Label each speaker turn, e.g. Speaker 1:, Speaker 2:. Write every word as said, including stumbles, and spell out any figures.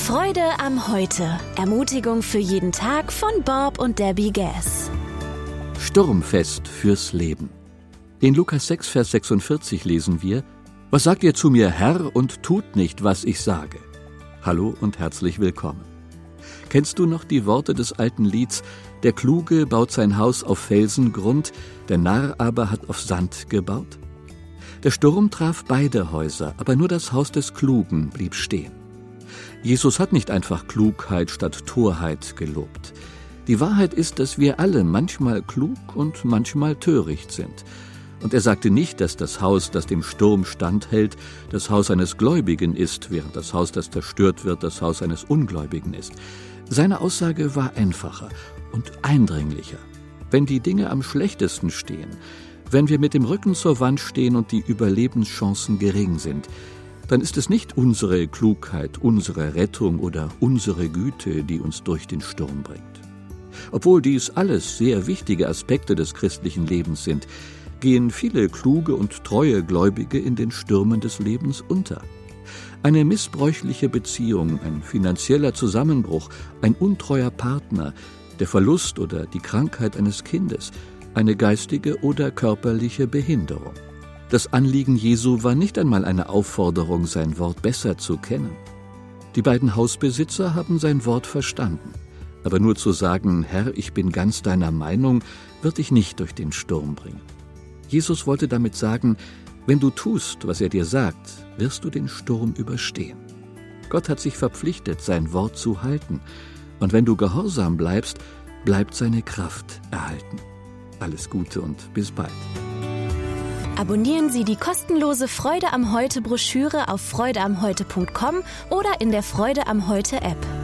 Speaker 1: Freude am Heute. Ermutigung für jeden Tag von Bob und Debbie Gass.
Speaker 2: Sturmfest fürs Leben. In Lukas sechs, Vers sechsundvierzig lesen wir: Was sagt ihr zu mir, Herr, und tut nicht, was ich sage? Hallo und herzlich willkommen. Kennst du noch die Worte des alten Lieds: Der Kluge baut sein Haus auf Felsengrund, der Narr aber hat auf Sand gebaut? Der Sturm traf beide Häuser, aber nur das Haus des Klugen blieb stehen. Jesus hat nicht einfach Klugheit statt Torheit gelobt. Die Wahrheit ist, dass wir alle manchmal klug und manchmal töricht sind. Und er sagte nicht, dass das Haus, das dem Sturm standhält, das Haus eines Gläubigen ist, während das Haus, das zerstört wird, das Haus eines Ungläubigen ist. Seine Aussage war einfacher und eindringlicher. Wenn die Dinge am schlechtesten stehen, wenn wir mit dem Rücken zur Wand stehen und die Überlebenschancen gering sind, dann ist es nicht unsere Klugheit, unsere Rettung oder unsere Güte, die uns durch den Sturm bringt. Obwohl dies alles sehr wichtige Aspekte des christlichen Lebens sind, gehen viele kluge und treue Gläubige in den Stürmen des Lebens unter. Eine missbräuchliche Beziehung, ein finanzieller Zusammenbruch, ein untreuer Partner, der Verlust oder die Krankheit eines Kindes, eine geistige oder körperliche Behinderung. Das Anliegen Jesu war nicht einmal eine Aufforderung, sein Wort besser zu kennen. Die beiden Hausbesitzer haben sein Wort verstanden. Aber nur zu sagen, Herr, ich bin ganz deiner Meinung, wird dich nicht durch den Sturm bringen. Jesus wollte damit sagen, wenn du tust, was er dir sagt, wirst du den Sturm überstehen. Gott hat sich verpflichtet, sein Wort zu halten. Und wenn du gehorsam bleibst, bleibt seine Kraft erhalten. Alles Gute und bis bald.
Speaker 1: Abonnieren Sie die kostenlose Freude am Heute Broschüre auf freude am heute punkt com oder in der Freude am Heute App.